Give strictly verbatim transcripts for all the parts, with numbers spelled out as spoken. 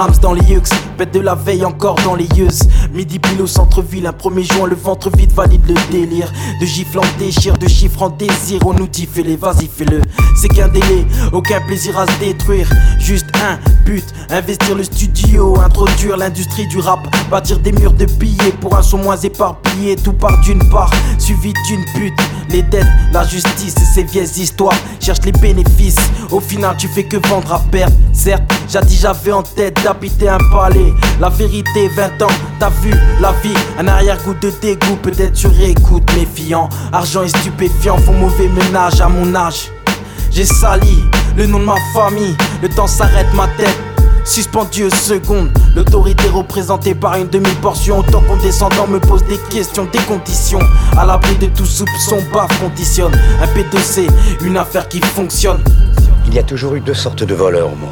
Rams dans les yeux, bête de la veille encore dans les yeux. Midi pile au centre-ville, un premier juin, le ventre vide valide le délire. De gifles en déchire, de chiffres en désir, on nous dit fais-les, vas-y fais-le. C'est qu'un délai, aucun plaisir à se détruire. Juste un but, investir le studio, introduire l'industrie du rap, bâtir des murs de billets pour un son moins éparpillé. Tout part d'une part, suivi d'une pute. Les dettes, la justice et ces vieilles histoires, cherche les bénéfices. Au final tu fais que vendre à perte. Certes, jadis j'avais en tête d'habiter un palais. La vérité, vingt ans, t'as vu la vie, un arrière-goût de dégoût. Peut-être sur écoute, méfiant. Argent et stupéfiant font mauvais ménage à mon âge. J'ai sali le nom de ma famille, le temps s'arrête, ma tête suspendue aux secondes. L'autorité représentée par une demi-portion. Autant qu'on descendant me pose des questions, des conditions. À l'abri de tout soupçon, baf conditionne. Un P deux C, une affaire qui fonctionne. Il y a toujours eu deux sortes de voleurs au monde.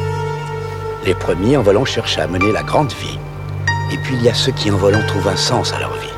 Les premiers en volant cherchent à mener la grande vie. Et puis il y a ceux qui en volant trouvent un sens à leur vie.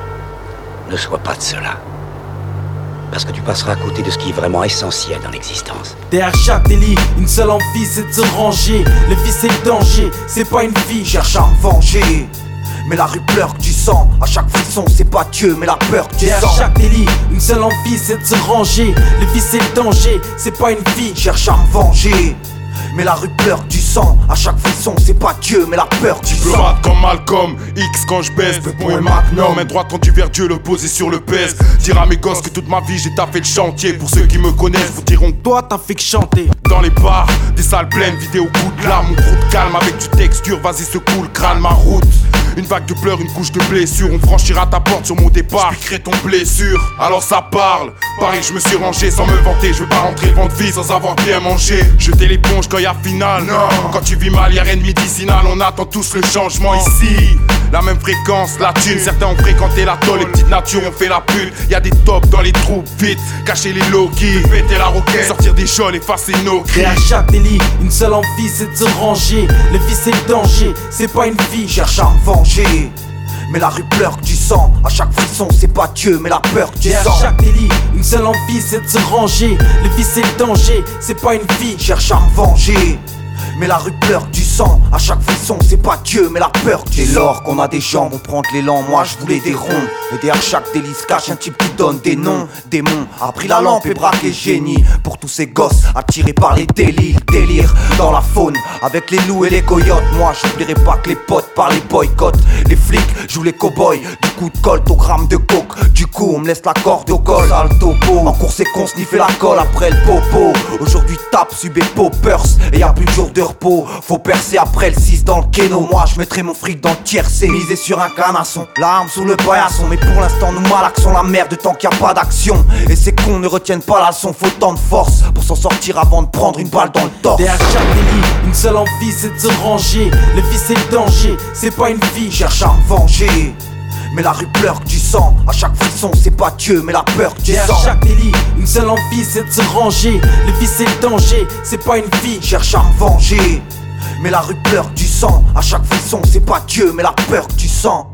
Ne sois pas de cela. Parce que tu passeras à côté de ce qui est vraiment essentiel dans l'existence. Derrière chaque délit, une seule envie, c'est de se ranger. Le vice c'est le danger, c'est pas une vie. Cherche à me venger, mais la rue pleure que du sang. À chaque frisson, c'est pas Dieu, mais la peur que tu Derrière sens. chaque délit, une seule envie, c'est de se ranger. Le vice c'est le danger, c'est pas une vie. Cherche à me venger, mais la rue pleure du sang. À chaque frisson, c'est pas Dieu, mais la peur du sang. Diplomate comme Malcolm, X quand je baisse, bon et Magnum. Main droite quand tu vers Dieu, le posé sur le pèse. Dire à mes gosses que toute ma vie j'ai taffé le chantier. Pour ceux qui me connaissent, vous diront que Toi t'as fait que chanter. dans les bars, des salles pleines, vidées au coup de lame. Mon crew de calme avec du texture, vas-y secoue le crâne, ma route. Une vague de pleurs, une couche de blessures. On franchira ta porte sur mon départ, j'piquerai ton blessure. Alors ça parle, pareil je me suis rangé sans me vanter. Je veux pas rentrer le ventre vide sans avoir bien mangé. Jeter l'éponge quand y'a finale. Non. Quand tu vis mal y'a rien de médicinal. On attend tous le changement ici. La même fréquence, la thune. Certains ont fréquenté la tôle, les petites natures ont fait la pute. Y'a des tops dans les troupes, vite. Cacher les low-key, péter la roquette. Sortir des geôles, effacer nos cris. Derrière chaque délit, une seule envie, c'est de se ranger. Le vice c'est le danger, c'est pas une vie. Cherche à me venger, mais la rue pleure que du sang. À chaque frisson, c'est pas Dieu, mais la peur que tu Derrière sens. chaque délit, une seule envie, c'est de se ranger. Le vice c'est le danger, c'est pas une vie. Cherche à me venger, mais la rue pleure du sang. À chaque frisson, c'est pas Dieu, mais la peur que tu sens. Dès lors qu'on a des jambes, on prend de l'élan. Moi je voulais des ronds, et derrière chaque délit se cache un type qui donne des noms. Démon a pris la lampe et braqué génie. Pour tous ces gosses attirés par les délires. Délire dans la faune, avec les loups et les coyotes. Moi j'oublierai pas que les potes par les boycotts. Les flics jouent les cow-boys, du coup de colt au gramme de coke. Du coup on me laisse la corde au col. Sale topo, en cours c'est con sniffer la colle après le popo. Aujourd'hui tape, subé poppers, et y'a plus de jour de repos. Faut percer après le six dans le kéno. Moi je mettrai mon fric dans le tiercé. Miser sur un canasson, l'arme sous le paillasson. Mais pour l'instant nous malaxons la merde tant qu'il y a pas d'action. Et ces cons ne retiennent pas la leçon. Faut tant de force pour s'en sortir avant de prendre une balle dans le torse. Derrière chaque délit, une seule envie, c'est de se ranger. Le vice c'est le danger, c'est pas une vie. Cherche à me venger, mais la rue pleure que du sang. À chaque frisson, c'est pas Dieu, mais la peur que tu Derrière sens. chaque délit, une seule envie, c'est de se ranger. Le vice c'est le danger, c'est pas une vie. Cherche à me venger, mais la rue pleure du sang. À chaque frisson, c'est pas Dieu, mais la peur que tu sens.